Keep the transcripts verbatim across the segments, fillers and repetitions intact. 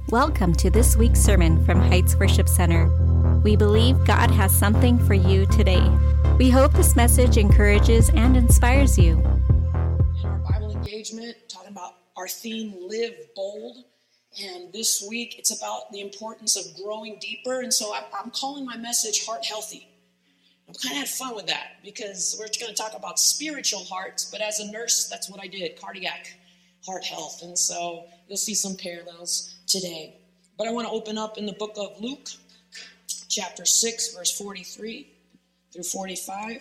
Welcome to this week's sermon from Heights Worship Center. We believe God has something for you today. We hope this message encourages and inspires you. In our Bible engagement, talking about our theme, Live Bold. And this week, it's about the importance of growing deeper. And so I'm calling my message Heart Healthy. I've kind of had fun with that because we're going to talk about spiritual hearts. But as a nurse, that's what I did, cardiac heart health. And so you'll see some parallels today. But I want to open up in the book of Luke, chapter six, verse forty-three through forty-five.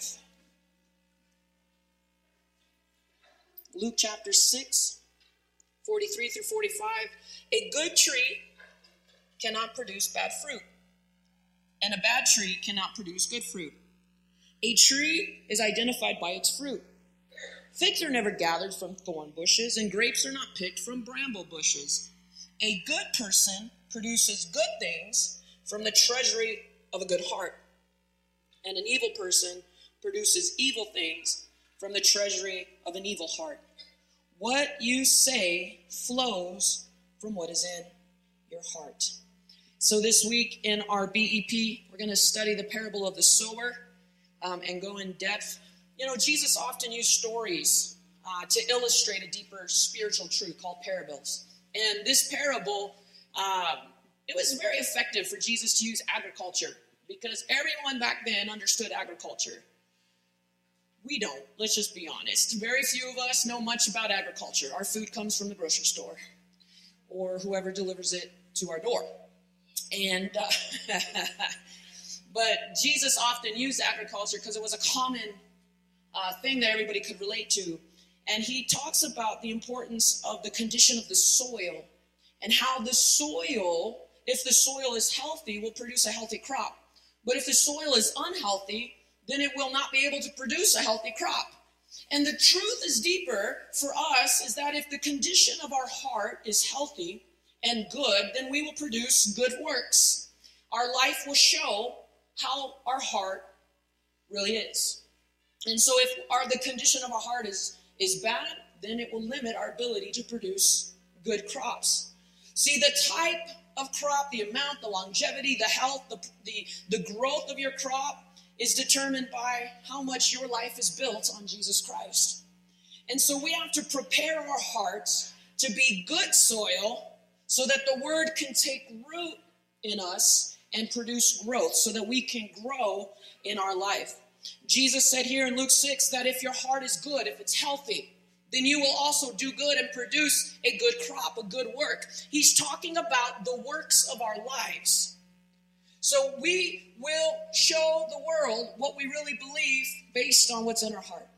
Luke chapter six, forty-three through forty-five. A good tree cannot produce bad fruit, and a bad tree cannot produce good fruit. A tree is identified by its fruit. Figs are never gathered from thorn bushes, and grapes are not picked from bramble bushes. A good person produces good things from the treasury of a good heart, and an evil person produces evil things from the treasury of an evil heart. What you say flows from what is in your heart. So this week in our B E P, we're going to study the parable of the sower um, and go in depth. You know, Jesus often used stories uh, to illustrate a deeper spiritual truth called parables. And this parable, um, it was very effective for Jesus to use agriculture because everyone back then understood agriculture. We don't. Let's just be honest. Very few of us know much about agriculture. Our food comes from the grocery store or whoever delivers it to our door. And uh, but Jesus often used agriculture because it was a common uh, thing that everybody could relate to. And he talks about the importance of the condition of the soil and how the soil, if the soil is healthy, will produce a healthy crop. But if the soil is unhealthy, then it will not be able to produce a healthy crop. And the truth is deeper for us is that if the condition of our heart is healthy and good, then we will produce good works. Our life will show how our heart really is. And so if our the condition of our heart is, is bad, then it will limit our ability to produce good crops. See, the type of crop, the amount, the longevity, the health, the, the, the growth of your crop is determined by how much your life is built on Jesus Christ. And so we have to prepare our hearts to be good soil so that the word can take root in us and produce growth so that we can grow in our life. Jesus said here in Luke six that if your heart is good, if it's healthy, then you will also do good and produce a good crop, a good work. He's talking about the works of our lives. So we will show the world what we really believe based on what's in our heart.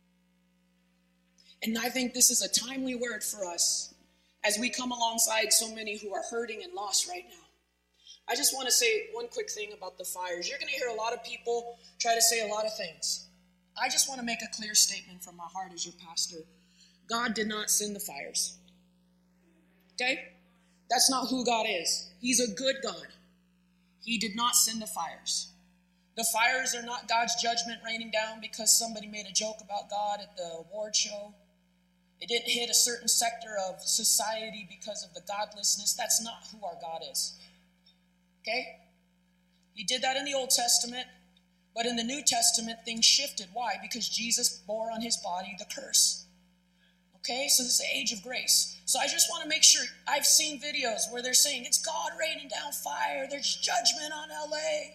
And I think this is a timely word for us as we come alongside so many who are hurting and lost right now. I just want to say one quick thing about the fires. You're going to hear a lot of people try to say a lot of things. I just want to make a clear statement from my heart as your pastor. God did not send the fires. Okay? That's not who God is. He's a good God. He did not send the fires. The fires are not God's judgment raining down because somebody made a joke about God at the award show. It didn't hit a certain sector of society because of the godlessness. That's not who our God is. Okay? He did that in the Old Testament, but in the New Testament, things shifted. Why? Because Jesus bore on his body the curse. Okay? So this is the age of grace. So I just want to make sure, I've seen videos where they're saying, it's God raining down fire, there's judgment on L A.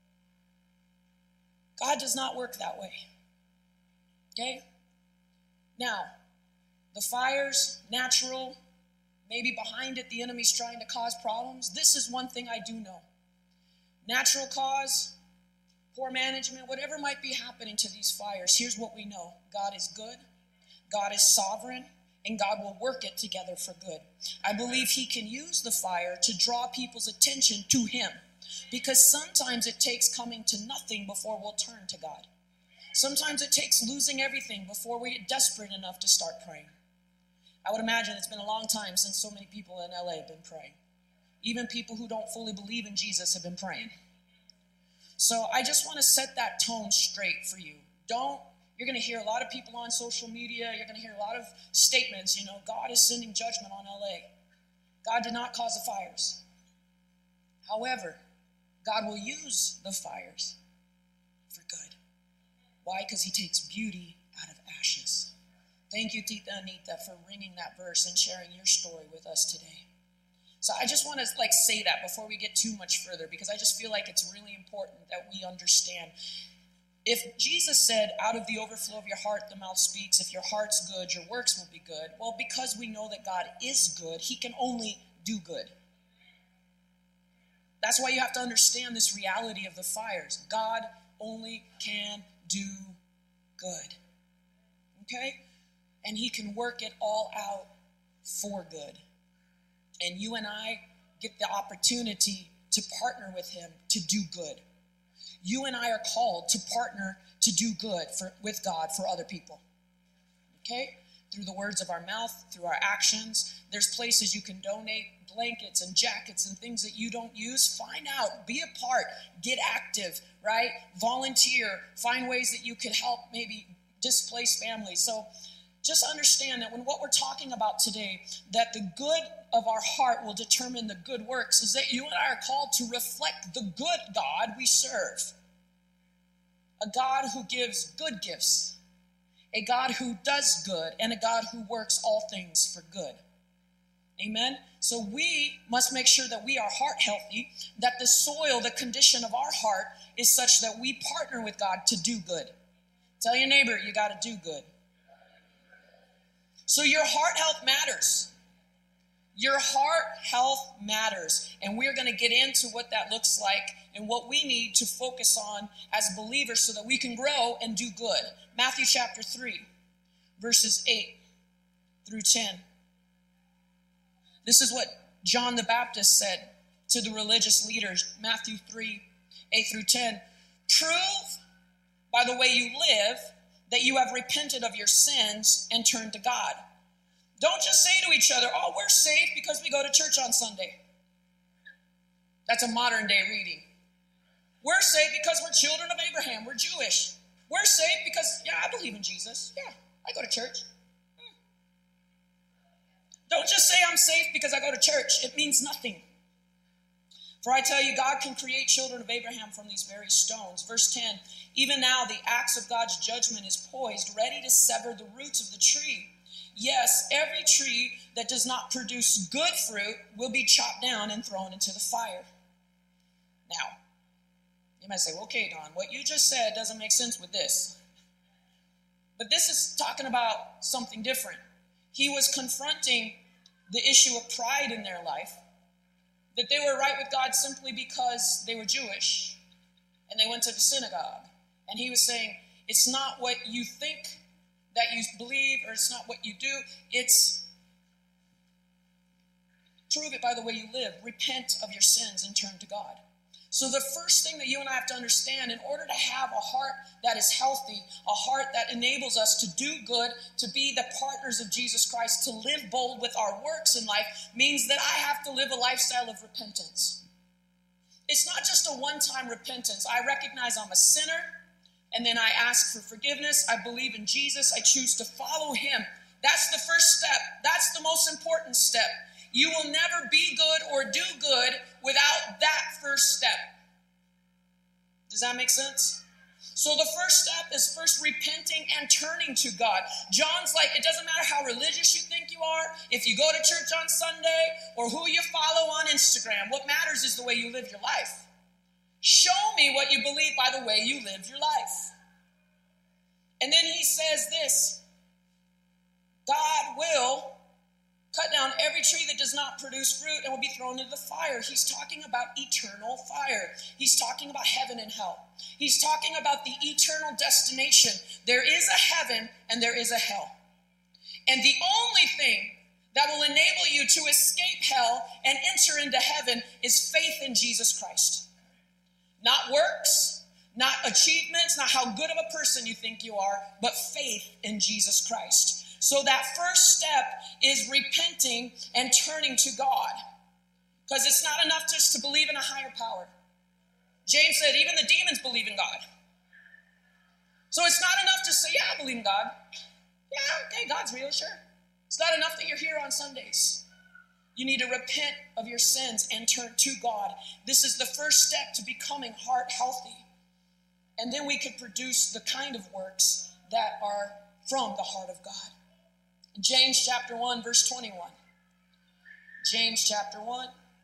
God does not work that way. Okay? Now, the fire's natural. Maybe behind it, the enemy's trying to cause problems. This is one thing I do know. Natural cause, poor management, whatever might be happening to these fires, here's what we know. God is good, God is sovereign, and God will work it together for good. I believe he can use the fire to draw people's attention to him, because sometimes it takes coming to nothing before we'll turn to God. Sometimes it takes losing everything before we get desperate enough to start praying. I would imagine it's been a long time since so many people in L A have been praying. Even people who don't fully believe in Jesus have been praying. So I just want to set that tone straight for you. Don't, you're going to hear a lot of people on social media, you're going to hear a lot of statements, you know, God is sending judgment on L A. God did not cause the fires. However, God will use the fires for good. Why? Because he takes beauty out of ashes. Thank you, Tita Anita, for ringing that verse and sharing your story with us today. So I just want to like say that before we get too much further, because I just feel like it's really important that we understand. If Jesus said, out of the overflow of your heart, the mouth speaks, if your heart's good, your works will be good. Well, because we know that God is good, he can only do good. That's why you have to understand this reality of the fires. God only can do good. Okay? And he can work it all out for good. And you and I get the opportunity to partner with him to do good. You and I are called to partner to do good for, with God for other people. Okay? Through the words of our mouth, through our actions. There's places you can donate blankets and jackets and things that you don't use. Find out, be a part, get active, right? Volunteer, find ways that you could help maybe displaced families. So just understand that when what we're talking about today, that the good of our heart will determine the good works, is that you and I are called to reflect the good God we serve. A God who gives good gifts, a God who does good, and a God who works all things for good. Amen? So we must make sure that we are heart healthy, that the soil, the condition of our heart is such that we partner with God to do good. Tell your neighbor, you got to do good. So your heart health matters. Your heart health matters. And we're going to get into what that looks like and what we need to focus on as believers so that we can grow and do good. Matthew chapter three, verses eight through ten. This is what John the Baptist said to the religious leaders. Matthew three, eight through ten. Prove by the way you live that you have repented of your sins and turned to God. Don't just say to each other, oh, we're safe because we go to church on Sunday. That's a modern day reading. We're safe because we're children of Abraham. We're Jewish. We're safe because, yeah, I believe in Jesus. Yeah, I go to church. Hmm. Don't just say I'm safe because I go to church. It means nothing. For I tell you, God can create children of Abraham from these very stones. Verse ten, even now the axe of God's judgment is poised, ready to sever the roots of the tree. Yes, every tree that does not produce good fruit will be chopped down and thrown into the fire. Now, you might say, well, okay, Don, what you just said doesn't make sense with this. But this is talking about something different. He was confronting the issue of pride in their life, that they were right with God simply because they were Jewish and they went to the synagogue. And he was saying, it's not what you think that you believe, or it's not what you do. It's prove it by the way you live. Repent of your sins and turn to God. So the first thing that you and I have to understand, in order to have a heart that is healthy, a heart that enables us to do good, to be the partners of Jesus Christ, to live bold with our works in life, means that I have to live a lifestyle of repentance. It's not just a one-time repentance. I recognize I'm a sinner, and then I ask for forgiveness. I believe in Jesus. I choose to follow him. That's the first step. That's the most important step. You will never be good or do good without that first step. Does that make sense? So the first step is first repenting and turning to God. John's like, it doesn't matter how religious you think you are, if you go to church on Sunday, or who you follow on Instagram. What matters is the way you live your life. Show me what you believe by the way you live your life. And then he says this, God will cut down every tree that does not produce fruit and will be thrown into the fire. He's talking about eternal fire. He's talking about heaven and hell. He's talking about the eternal destination. There is a heaven and there is a hell. And the only thing that will enable you to escape hell and enter into heaven is faith in Jesus Christ. Not works, not achievements, not how good of a person you think you are, but faith in Jesus Christ. So that first step is repenting and turning to God. Because it's not enough just to believe in a higher power. James said even the demons believe in God. So it's not enough to say, yeah, I believe in God. Yeah, okay, God's real, sure. It's not enough that you're here on Sundays. You need to repent of your sins and turn to God. This is the first step to becoming heart healthy. And then we could produce the kind of works that are from the heart of God. James chapter one, verse twenty-one. James chapter one,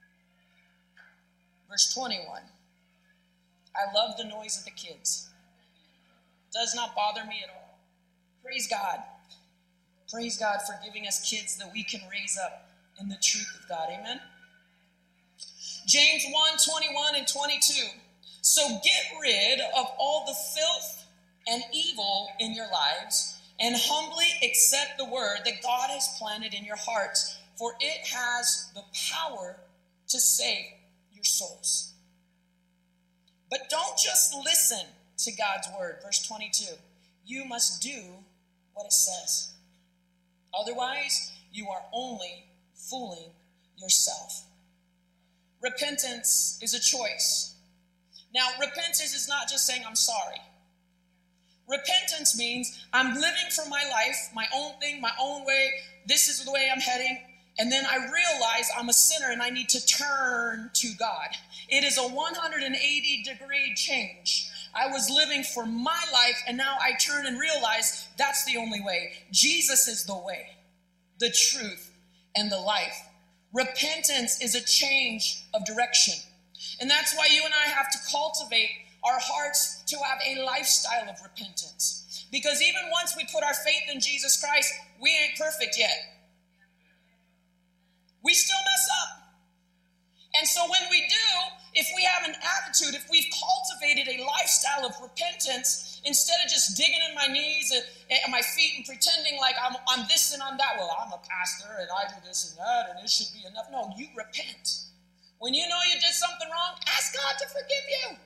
verse twenty-one. I love the noise of the kids. Does not bother me at all. Praise God. Praise God for giving us kids that we can raise up in the truth of God. Amen. James one, twenty-one and twenty-two. So get rid of all the filth and evil in your lives and humbly accept the word that God has planted in your hearts, for it has the power to save your souls. But don't just listen to God's word. Verse twenty-two. You must do what it says. Otherwise, you are only fooling yourself. Repentance is a choice. Now, repentance is not just saying I'm sorry. Repentance means I'm living for my life, my own thing, my own way. This is the way I'm heading. And then I realize I'm a sinner and I need to turn to God. It is a one hundred eighty degree change. I was living for my life and now I turn and realize that's the only way. Jesus is the way, the truth, and the life. Repentance is a change of direction. And that's why you and I have to cultivate our hearts to have a lifestyle of repentance. Because even once we put our faith in Jesus Christ, we ain't perfect yet. We still mess up. And so when we do, if we have an attitude, if we've cultivated a lifestyle of repentance, instead of just digging in my knees and, and my feet and pretending like I'm, I'm this and I'm that, well, I'm a pastor and I do this and that and it should be enough. No, you repent. When you know you did something wrong, ask God to forgive you.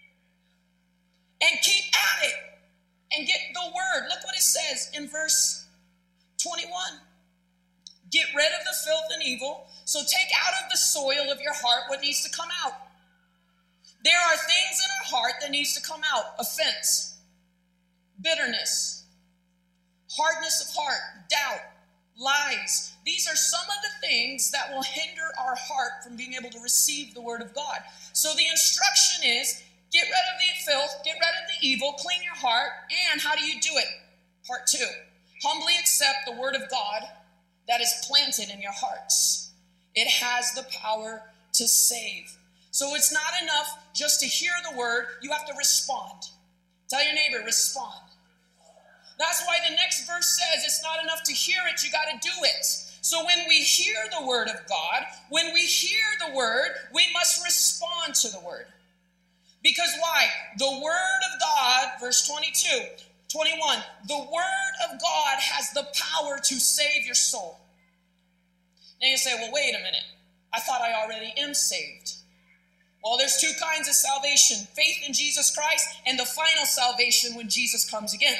And keep at it. And get the word. Look what it says in verse twenty-one. Get rid of the filth and evil. So take out of the soil of your heart what needs to come out. There are things in our heart that needs to come out. Offense, bitterness, hardness of heart, doubt, lies. These are some of the things that will hinder our heart from being able to receive the word of God. So the instruction is, get rid of the filth, get rid of the evil, clean your heart, and how do you do it? Part two, humbly accept the word of God that is planted in your hearts. It has the power to save. So it's not enough just to hear the word, you have to respond. Tell your neighbor, respond. That's why the next verse says it's not enough to hear it, you got to do it. So when we hear the word of God, when we hear the word, we must respond to the word. Because why? The word of God, verse twenty-two, twenty-one, the word of God has the power to save your soul. Now you say, well, wait a minute. I thought I already am saved. Well, there's two kinds of salvation, faith in Jesus Christ and the final salvation when Jesus comes again.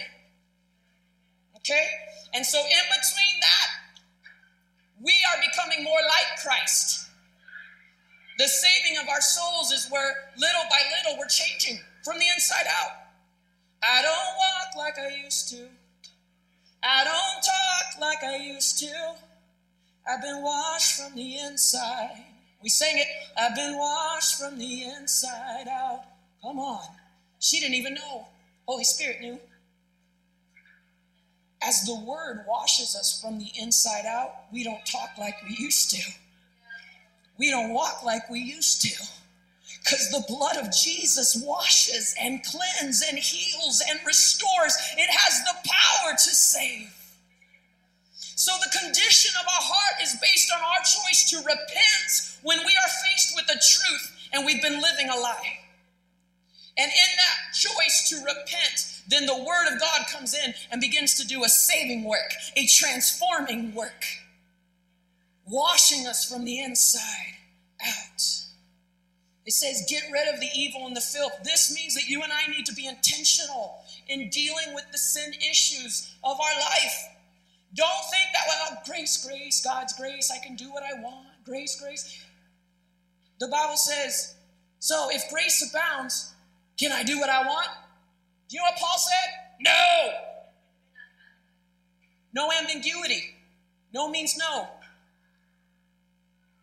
Okay? And so in between that, we are becoming more like Christ. The saving of our souls is where little by little we're changing from the inside out. I don't walk like I used to. I don't talk like I used to. I've been washed from the inside. We sang it. I've been washed from the inside out. Come on. She didn't even know. Holy Spirit knew. As the word washes us from the inside out, we don't talk like we used to. We don't walk like we used to. Because the blood of Jesus washes and cleanses and heals and restores. It has the power to save. So the condition of our heart is based on our choice to repent when we are faced with the truth and we've been living a lie. And in that choice to repent, then the word of God comes in and begins to do a saving work, a transforming work, washing us from the inside out. It says, get rid of the evil and the filth. This means that you and I need to be intentional in dealing with the sin issues of our life. Don't think that, well, grace, grace, God's grace, I can do what I want. Grace, grace. The Bible says, so if grace abounds, can I do what I want? Do you know what Paul said? No. No ambiguity. No means no.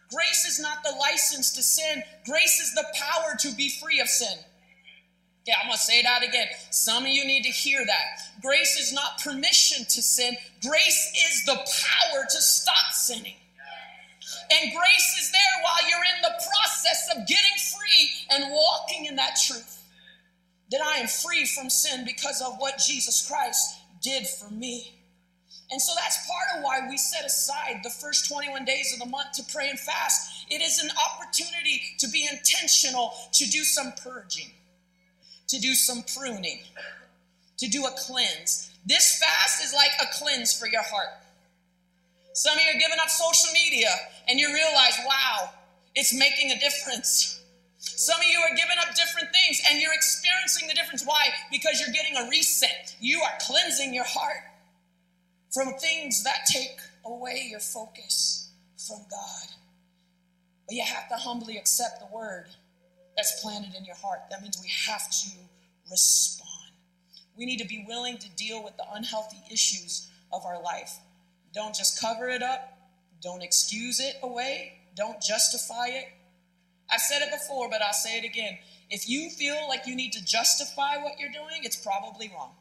Grace is not the license to sin. Grace is the power to be free of sin. Yeah, I'm going to say that again. Some of you need to hear that. Grace is not permission to sin. Grace is the power to stop sinning. And grace is there while you're in the process of getting free and walking in that truth. That I am free from sin because of what Jesus Christ did for me. And so that's part of why we set aside the first twenty-one days of the month to pray and fast. It is an opportunity to be intentional, to do some purging, to do some pruning, to do a cleanse. This fast is like a cleanse for your heart. Some of you are giving up social media and you realize, wow, it's making a difference. Some of you are giving up different things and you're experiencing the difference. Why? Because you're getting a reset. You are cleansing your heart from things that take away your focus from God. But you have to humbly accept the word that's planted in your heart. That means we have to respond. We need to be willing to deal with the unhealthy issues of our life. Don't just cover it up. Don't excuse it away. Don't justify it. I've said it before, but I'll say it again. If you feel like you need to justify what you're doing, it's probably wrong.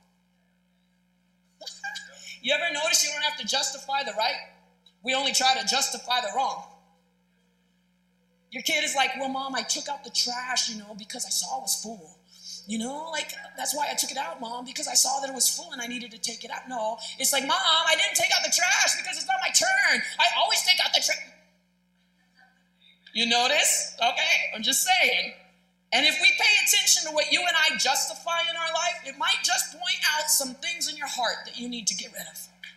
You ever notice you don't have to justify the right? We only try to justify the wrong. Your kid is like, well, Mom, I took out the trash, you know, because I saw it was full. You know, like, that's why I took it out, Mom, because I saw that it was full and I needed to take it out. No, it's like, Mom, I didn't take out the trash because it's not my turn. I always take out the trash. You notice? Okay, I'm just saying. And if we pay attention to what you and I justify in our life, it might just point out some things in your heart that you need to get rid of.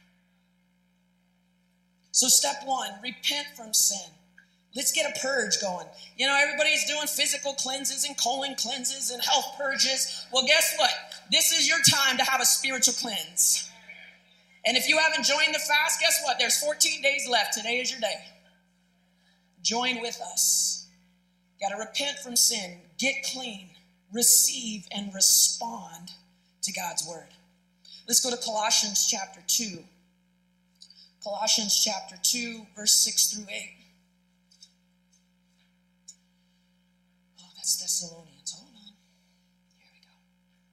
So step one, repent from sin. Let's get a purge going. You know, everybody's doing physical cleanses and colon cleanses and health purges. Well, guess what? This is your time to have a spiritual cleanse. And if you haven't joined the fast, guess what? There's fourteen days left. Today is your day. Join with us. Got to repent from sin, get clean, receive, and respond to God's word. Let's go to Colossians chapter two. Colossians chapter two, verse six through eight. Oh, that's Thessalonians. Hold on. Here we go.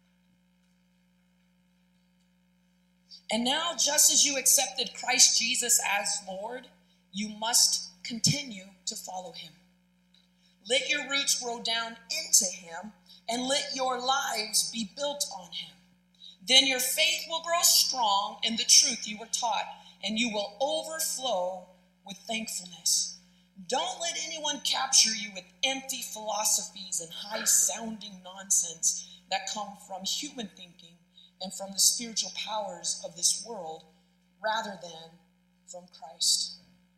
And now, just as you accepted Christ Jesus as Lord, you must continue to follow him. Let your roots grow down into him, and let your lives be built on him. Then your faith will grow strong in the truth you were taught, and you will overflow with thankfulness. Don't let anyone capture you with empty philosophies and high-sounding nonsense that come from human thinking and from the spiritual powers of this world, rather than from Christ.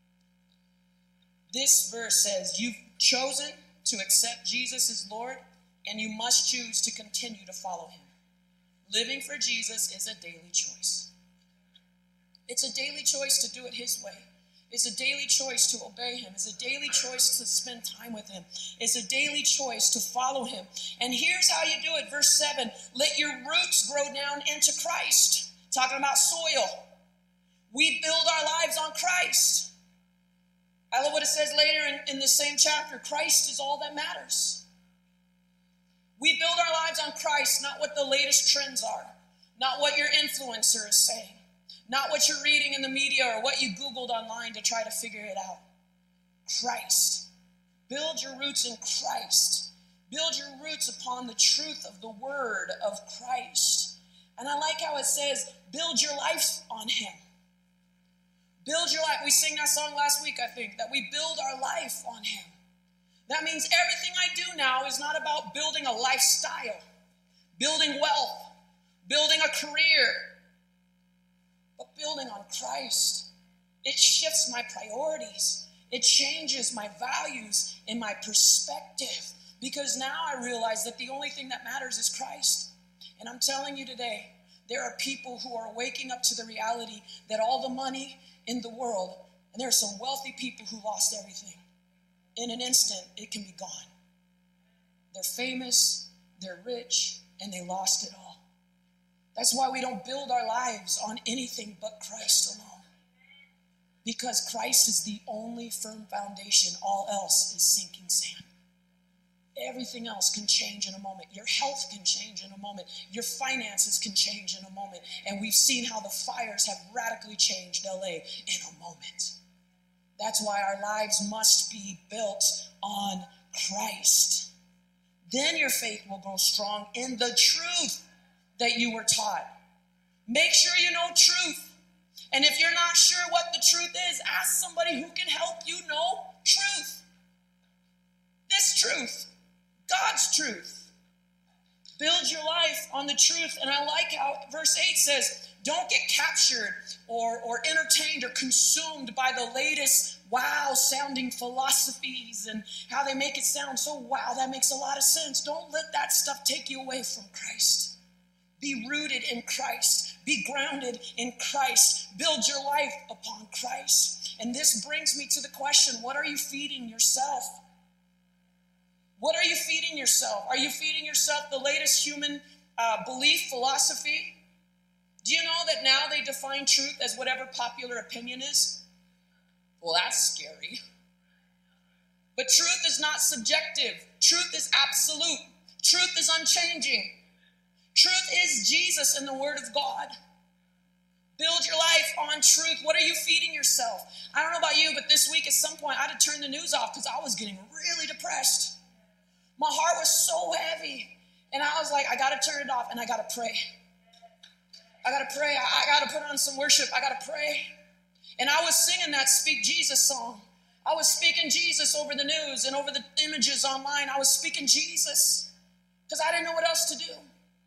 This verse says, you've chosen to accept Jesus as Lord, and you must choose to continue to follow him. Living for Jesus is a daily choice. It's a daily choice to do it his way. It's a daily choice to obey him. It's a daily choice to spend time with him. It's a daily choice to follow him. And here's how you do it. Verse seven, let your roots grow down into Christ. Talking about soil. We build our lives on Christ. I love what it says later in, in the same chapter. Christ is all that matters. We build our lives on Christ, not what the latest trends are, not what your influencer is saying, not what you're reading in the media or what you Googled online to try to figure it out. Christ. Build your roots in Christ. Build your roots upon the truth of the word of Christ. And I like how it says, build your life on him. Build your life. We sang that song last week, I think, that we build our life on him. That means everything I do now is not about building a lifestyle, building wealth, building a career, but building on Christ. It shifts my priorities. It changes my values and my perspective, because now I realize that the only thing that matters is Christ. And I'm telling you today, there are people who are waking up to the reality that all the money in the world, and there are some wealthy people who lost everything. In an instant, it can be gone. They're famous, they're rich, and they lost it all. That's why we don't build our lives on anything but Christ alone. Because Christ is the only firm foundation. All else is sinking sand. Everything else can change in a moment. Your health can change in a moment. Your finances can change in a moment. And we've seen how the fires have radically changed L A in a moment. That's why our lives must be built on Christ. Then your faith will grow strong in the truth that you were taught. Make sure you know truth. And if you're not sure what the truth is, ask somebody who can help you know truth. This truth, God's truth. Build your life on the truth. And I like how verse eight says, don't get captured or, or entertained or consumed by the latest wow-sounding philosophies and how they make it sound so wow, that makes a lot of sense. Don't let that stuff take you away from Christ. Be rooted in Christ. Be grounded in Christ. Build your life upon Christ. And this brings me to the question, what are you feeding yourself? What are you feeding yourself? Are you feeding yourself the latest human uh, belief, philosophy? Do you know that now they define truth as whatever popular opinion is? Well, that's scary. But truth is not subjective. Truth is absolute. Truth is unchanging. Truth is Jesus and the Word of God. Build your life on truth. What are you feeding yourself? I don't know about you, but this week at some point I had to turn the news off because I was getting really depressed. My heart was so heavy. And I was like, I got to turn it off and I got to pray. I got to pray. I, I got to put on some worship. I got to pray. And I was singing that Speak Jesus song. I was speaking Jesus over the news and over the images online. I was speaking Jesus because I didn't know what else to do.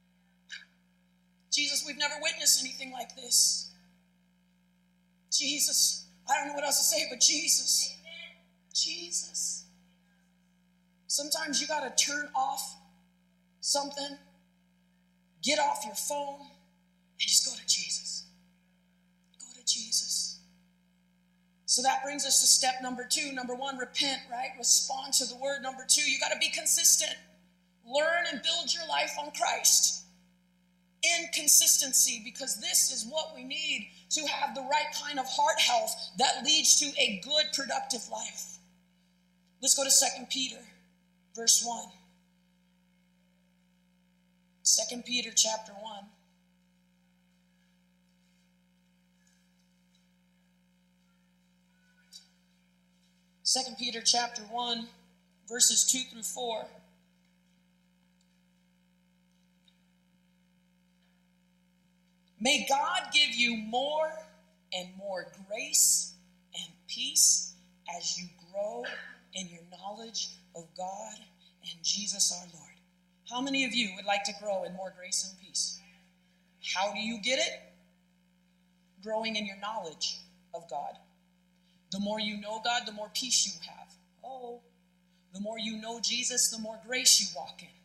Jesus, we've never witnessed anything like this. Jesus, I don't know what else to say, but Jesus, Jesus. Sometimes you got to turn off something, get off your phone, and just go to Jesus. Go to Jesus. So that brings us to step number two. Number one, repent, right? Respond to the word. Number two, you got to be consistent. Learn and build your life on Christ. In consistency, because this is what we need to have the right kind of heart health that leads to a good, productive life. Let's go to Second Peter, verse one. Second Peter chapter one. Second Peter chapter one, verses two through four. May God give you more and more grace and peace as you grow in your knowledge of God and Jesus our Lord. How many of you would like to grow in more grace and peace? How do you get it? Growing in your knowledge of God. The more you know God, the more peace you have. Oh, the more you know Jesus, the more grace you walk in.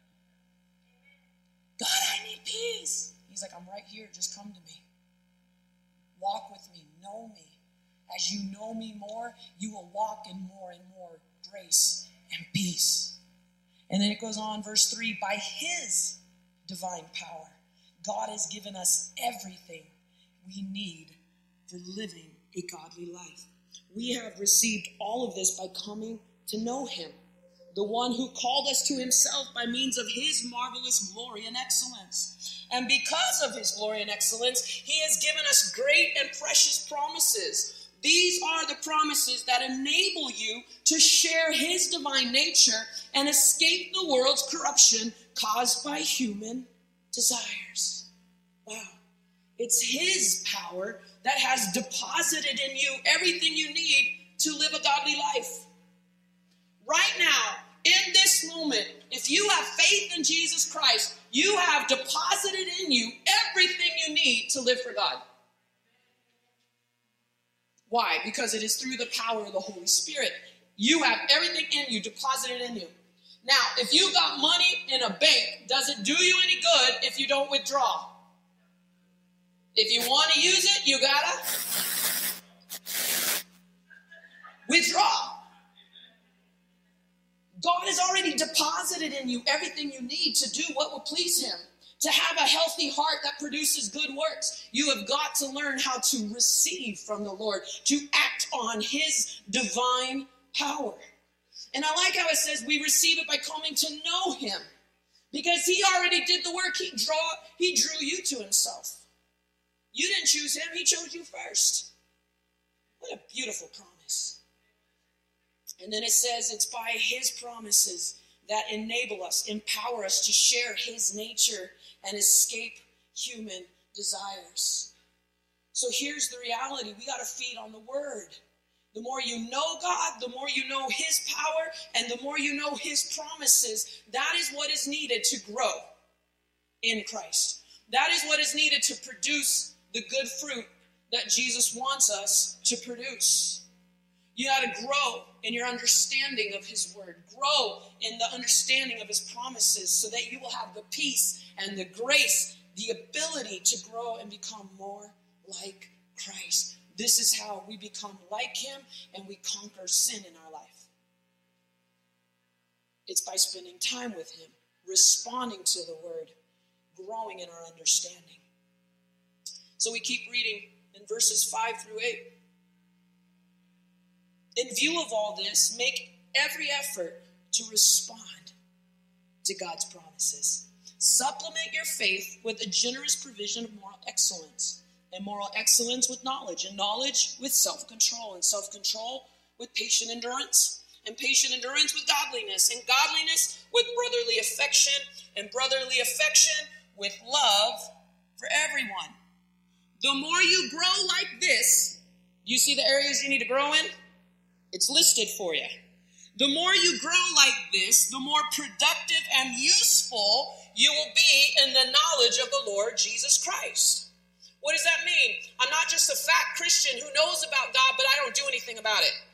God, I need peace. He's like, I'm right here. Just come to me. Walk with me. Know me. As you know me more, you will walk in more and more grace and peace. And then it goes on, verse three, by his divine power, God has given us everything we need for living a godly life. We have received all of this by coming to know him, the one who called us to himself by means of his marvelous glory and excellence. And because of his glory and excellence, he has given us great and precious promises. These are the promises that enable you to share his divine nature and escape the world's corruption caused by human desires. Wow. It's his power that has deposited in you everything you need to live a godly life. Right now, in this moment, if you have faith in Jesus Christ, you have deposited in you everything you need to live for God. Why? Because it is through the power of the Holy Spirit. You have everything in you, deposited in you. Now, if you got money in a bank, does it do you any good if you don't withdraw? If you want to use it, you gotta withdraw. God has already deposited in you everything you need to do what will please him, To have a healthy heart that produces good works, you have got to learn how to receive from the Lord, to act on his divine power. And I like how it says we receive it by coming to know him, because he already did the work. He draw, he drew you to himself. You didn't choose him, he chose you first. What a beautiful promise. And then it says it's by his promises that enable us, empower us to share his nature and escape human desires. So here's the reality. We got to feed on the word. The more you know God, the more you know his power, and the more you know his promises. That is what is needed to grow in Christ. That is what is needed to produce the good fruit that Jesus wants us to produce. You got to grow in your understanding of his word. Grow in the understanding of his promises so that you will have the peace and the grace, the ability to grow and become more like Christ. This is how we become like him and we conquer sin in our life. It's by spending time with him, responding to the word, growing in our understanding. So we keep reading in verses five through eight. In view of all this, make every effort to respond to God's promises. Supplement your faith with a generous provision of moral excellence, and moral excellence with knowledge, and knowledge with self-control, and self-control with patient endurance, and patient endurance with godliness, and godliness with brotherly affection, and brotherly affection with love for everyone. The more you grow like this, you see the areas you need to grow in? It's listed for you. The more you grow like this, the more productive and useful you will be in the knowledge of the Lord Jesus Christ. What does that mean? I'm not just a fat Christian who knows about God, but I don't do anything about it.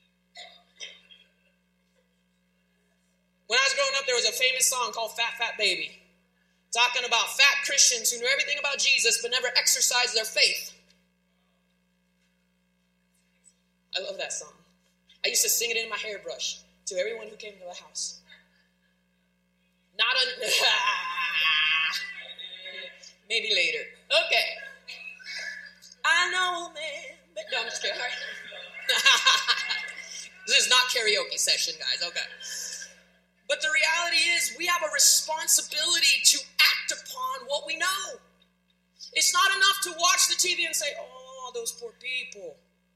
When I was growing up, there was a famous song called Fat, Fat Baby, talking about fat Christians who knew everything about Jesus but never exercised their faith. I love that song. I used to sing it in my hairbrush to everyone who came to the house. Not a... Maybe later. Okay. I know, man. But no, I'm just kidding. This is not karaoke session, guys. Okay. But the reality is we have a responsibility to act upon what we know. It's not enough to watch the T V and say, oh, those poor people.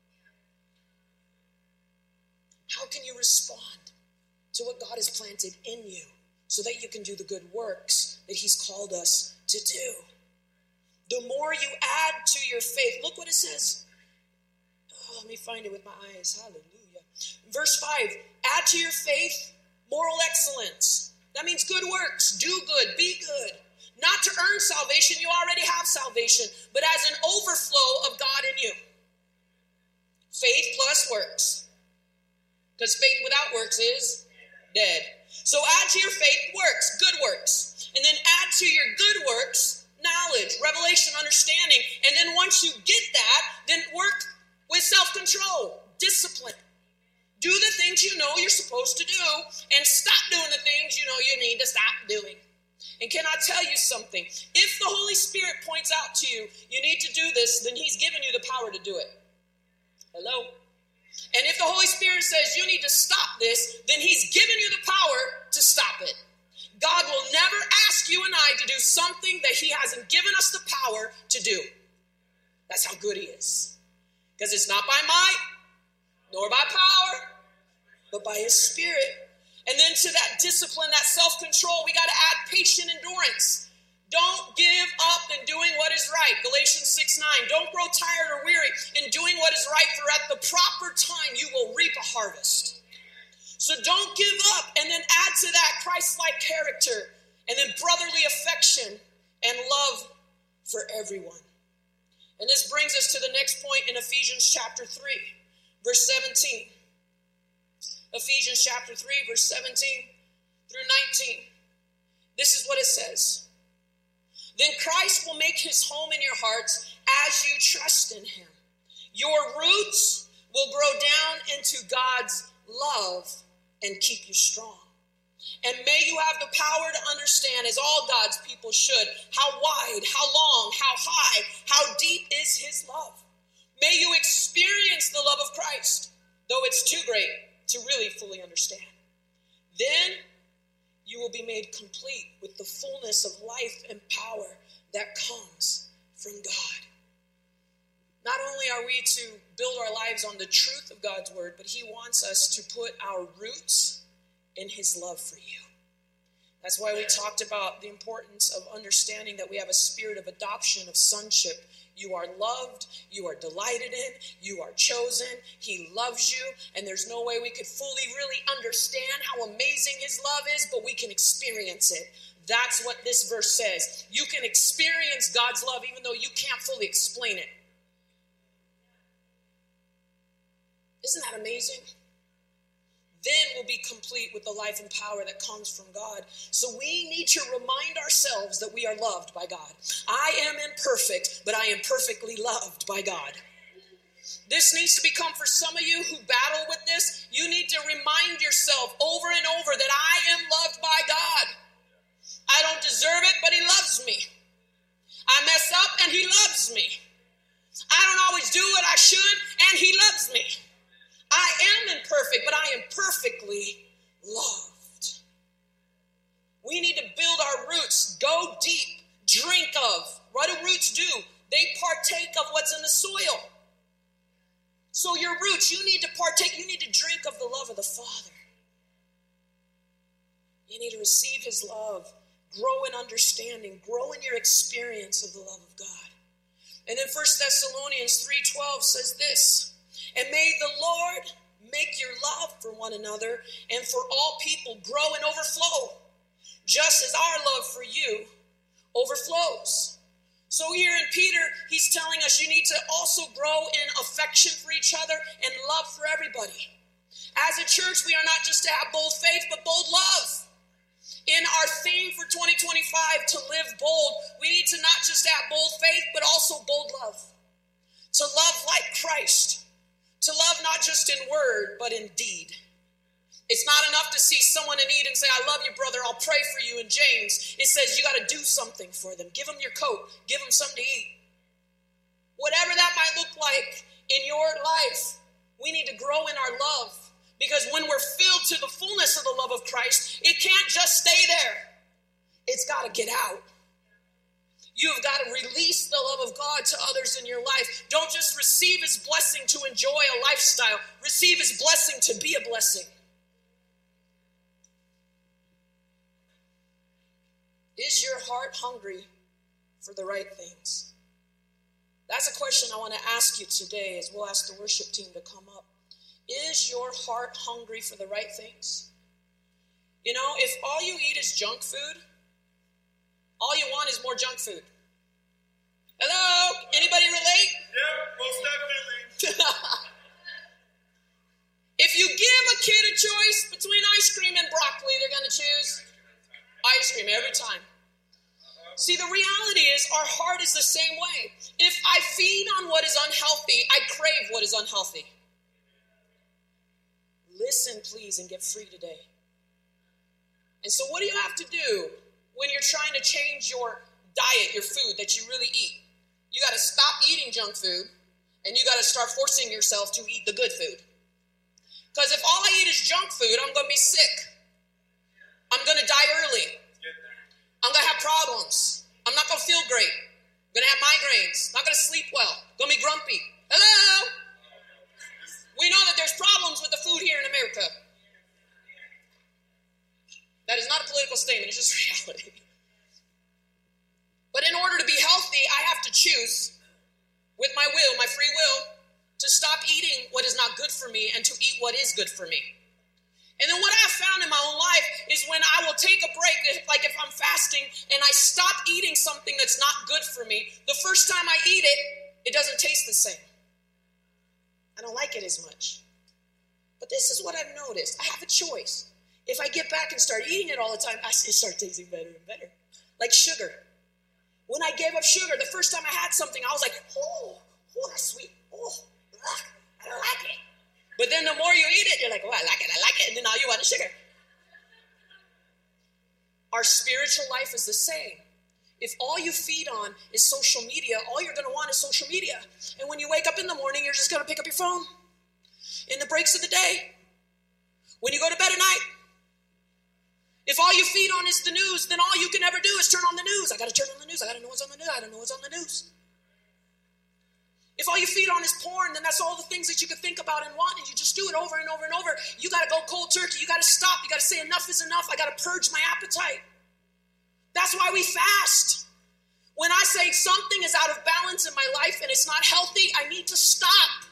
How can you respond to what God has planted in you so that you can do the good works that he's called us to do? The more you add to your faith, look what it says. Oh, let me find it with my eyes. Hallelujah. Verse five, add to your faith moral excellence. That means good works. Do good. Be good. Not to earn salvation. You already have salvation. But as an overflow of God in you. Faith plus works. Because faith without works is dead. So add to your faith works. Good works. And then add to your good works knowledge, revelation, understanding. And then once you get that, then work with self-control, discipline. Do the things you know you're supposed to do and stop doing the things you know you need to stop doing. And can I tell you something? If the Holy Spirit points out to you, you need to do this, then he's given you the power to do it. Hello? And if the Holy Spirit says you need to stop this, then he's given you the power to stop it. God will never ask you and I to do something that he hasn't given us the power to do. That's how good he is. Because it's not by might, nor by power, but by his Spirit. And then to that discipline, that self-control, we got to add patient endurance. Don't give up in doing what is right. Galatians six nine. Don't grow tired or weary in doing what is right, for at the proper time you will reap a harvest. So don't give up, and then add to that Christ-like character, and then brotherly affection and love for everyone. And this brings us to the next point in Ephesians chapter three, verse seventeen. Ephesians chapter three, verse seventeen through nineteen. This is what it says. Then Christ will make his home in your hearts as you trust in him. Your roots will grow down into God's love and keep you strong. And may you have the power to understand, as all God's people should, how wide, how long, how high, how deep is his love. May you experience the love of Christ, though it's too great to really fully understand. Then you will be made complete with the fullness of life and power that comes from God. Not only are we to build our lives on the truth of God's word, but he wants us to put our roots in his love for you. That's why we talked about the importance of understanding that we have a spirit of adoption, of sonship. You are loved, you are delighted in, you are chosen, he loves you, and there's no way we could fully really understand how amazing his love is, but we can experience it. That's what this verse says. You can experience God's love even though you can't fully explain it. Isn't that amazing? Then we'll be complete with the life and power that comes from God. So we need to remind ourselves that we are loved by God. I am imperfect, but I am perfectly loved by God. This needs to become, for some of you who battle with this, you need to remind yourself over and over that I am loved by God. I don't deserve it, but he loves me. I mess up and he loves me. I don't always do what I should, and he loves me. I am imperfect, but I am perfectly loved. We need to build our roots, go deep, drink of. What do roots do? They partake of what's in the soil. So your roots, you need to partake, you need to drink of the love of the Father. You need to receive his love, grow in understanding, grow in your experience of the love of God. And then First Thessalonians three twelve says this, and may the Lord make your love for one another and for all people grow and overflow, just as our love for you overflows. So here in Peter, he's telling us you need to also grow in affection for each other and love for everybody. As a church, we are not just to have bold faith, but bold love. In our theme for twenty twenty-five, to live bold, we need to not just have bold faith, but also bold love. To love like Christ. To love not just in word, but in deed. It's not enough to see someone in need and say, I love you, brother, I'll pray for you. In James, it says you got to do something for them. Give them your coat. Give them something to eat. Whatever that might look like in your life, we need to grow in our love. Because when we're filled to the fullness of the love of Christ, it can't just stay there. It's got to get out. You've got to release the love of God to others in your life. Don't just receive his blessing to enjoy a lifestyle. Receive his blessing to be a blessing. Is your heart hungry for the right things? That's a question I want to ask you today as we'll ask the worship team to come up. Is your heart hungry for the right things? You know, if all you eat is junk food, all you want is more junk food. Hello? Anybody relate? Yeah, most definitely. If you give a kid a choice between ice cream and broccoli, they're going to choose ice cream every time. See, the reality is our heart is the same way. If I feed on what is unhealthy, I crave what is unhealthy. Listen, please, and get free today. And so what do you have to do when you're trying to change your diet, your food that you really eat? You got to stop eating junk food, and you got to start forcing yourself to eat the good food. Because if all I eat is junk food, I'm going to be sick. I'm going to die early. I'm going to have problems. I'm not going to feel great. I'm going to have migraines. Not going to sleep well. Going to be grumpy. Hello? We know that there's problems with the food here in America. That is not a political statement. It's just reality. But in order to be healthy, I have to choose with my will, my free will, to stop eating what is not good for me and to eat what is good for me. And then what I've found in my own life is when I will take a break, like if I'm fasting and I stop eating something that's not good for me, the first time I eat it, it doesn't taste the same. I don't like it as much. But this is what I've noticed. I have a choice. If I get back and start eating it all the time, I start tasting better and better. Like sugar. When I gave up sugar, the first time I had something, I was like, oh, oh, that's sweet. Oh, ugh, I don't like it. But then the more you eat it, you're like, oh, I like it, I like it. And then now you want the sugar. Our spiritual life is the same. If all you feed on is social media, all you're going to want is social media. And when you wake up in the morning, you're just going to pick up your phone. In the breaks of the day, when you go to bed at night, if all you feed on is the news, then all you can ever do is turn on the news. I got to turn on the news. I got to know what's on the news. I got to know what's on the news. If all you feed on is porn, then that's all the things that you can think about and want, and you just do it over and over and over. You got to go cold turkey. You got to stop. You got to say enough is enough. I got to purge my appetite. That's why we fast. When I say something is out of balance in my life and it's not healthy, I need to stop.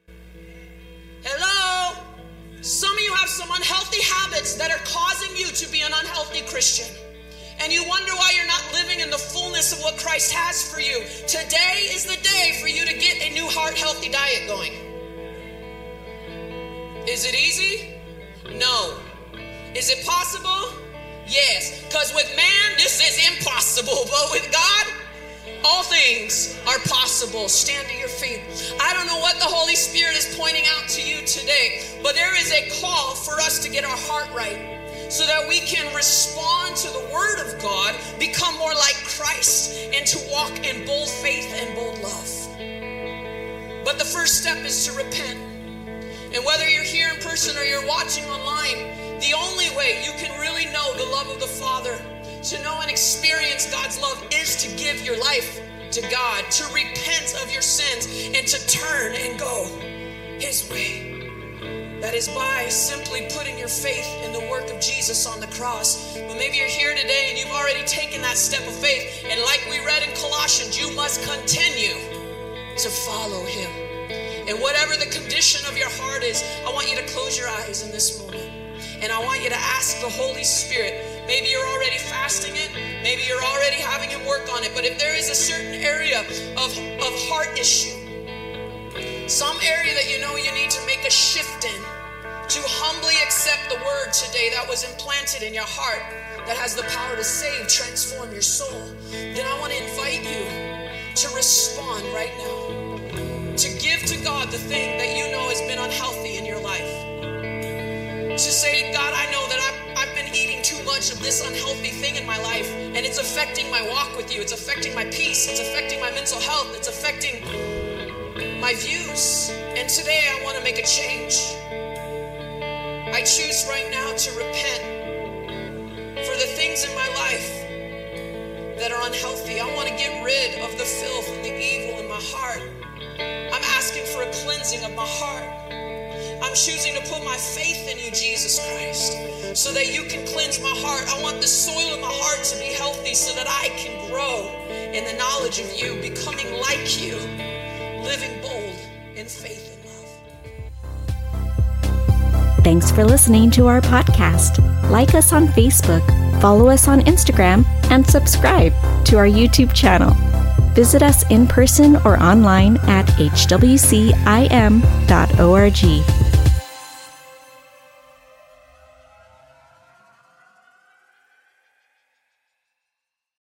Hello? Some of you have some unhealthy habits that are causing you to be an unhealthy Christian. And you wonder why you're not living in the fullness of what Christ has for you. Today is the day for you to get a new heart healthy diet going. Is it easy? No. Is it possible? Yes. Because with man, this is impossible. But with God, all things are possible. Stand to your feet. I don't know what the Holy Spirit is pointing out to you today, but there is a call for us to get our heart right so that we can respond to the Word of God, become more like Christ, and to walk in bold faith and bold love. But the first step is to repent. And whether you're here in person or you're watching online, the only way you can really know the love of the Father, to know and experience God's love, is to give your life to God, to repent of your sins, and to turn and go His way. That is by simply putting your faith in the work of Jesus on the cross. But maybe you're here today and you've already taken that step of faith, and like we read in Colossians, you must continue to follow Him. And whatever the condition of your heart is, I want you to close your eyes in this moment. And I want you to ask the Holy Spirit. Maybe you're already fasting it. Maybe you're already having Him work on it. But if there is a certain area of, of heart issue, some area that you know you need to make a shift in, to humbly accept the word today that was implanted in your heart, that has the power to save, transform your soul, then I want to invite you to respond right now. To give to God the thing that you know has been unhealthy in your life. To say, God, I know that I've, I've been eating too much of this unhealthy thing in my life, and it's affecting my walk with you. It's affecting my peace. It's affecting my mental health. It's affecting my views. And today I want to make a change. I choose right now to repent for the things in my life that are unhealthy. I want to get rid of the filth and the evil in my heart. I'm asking for a cleansing of my heart. I'm choosing to put my faith in you, Jesus Christ, so that you can cleanse my heart. I want the soil of my heart to be healthy so that I can grow in the knowledge of you, becoming like you, living bold in faith and love. Thanks for listening to our podcast. Like us on Facebook, follow us on Instagram, and subscribe to our YouTube channel. Visit us in person or online at h w c i m dot org.